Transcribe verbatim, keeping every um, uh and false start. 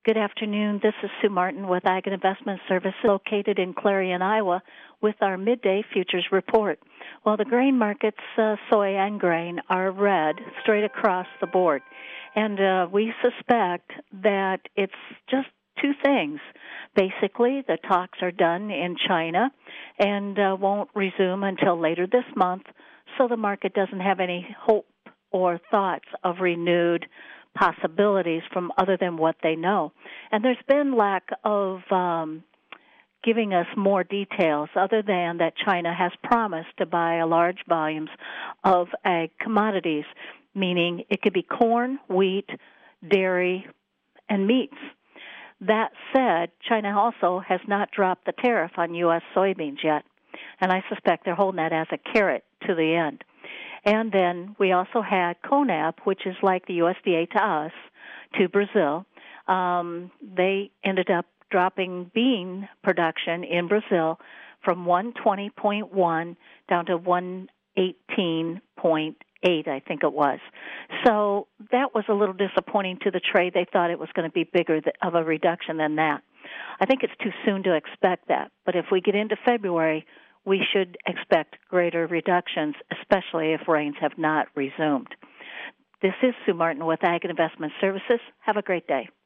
Good afternoon. This is Sue Martin with Ag and Investment Services located in Clarion, Iowa, with our midday futures report. Well, the grain markets, uh, soy and grain, are red straight across the board. And uh, we suspect that it's just two things. Basically, the talks are done in China and uh, won't resume until later this month, so the market doesn't have any hope or thoughts of renewed possibilities from other than what they know. And there's been lack of um, giving us more details other than that China has promised to buy a large volumes of ag commodities, meaning it could be corn, wheat, dairy, and meats. That said, China also has not dropped the tariff on U S soybeans yet, and I suspect they're holding that as a carrot to the end. And then we also had CONAP, which is like the U S D A to us, to Brazil. Um, they ended up dropping bean production in Brazil from one twenty point one down to one eighteen point eight, I think it was. So that was a little disappointing to the trade. They thought it was going to be bigger of a reduction than that. I think it's too soon to expect that. But if we get into February, we should expect greater reductions, especially if rains have not resumed. This is Sue Martin with Ag and Investment Services. Have a great day.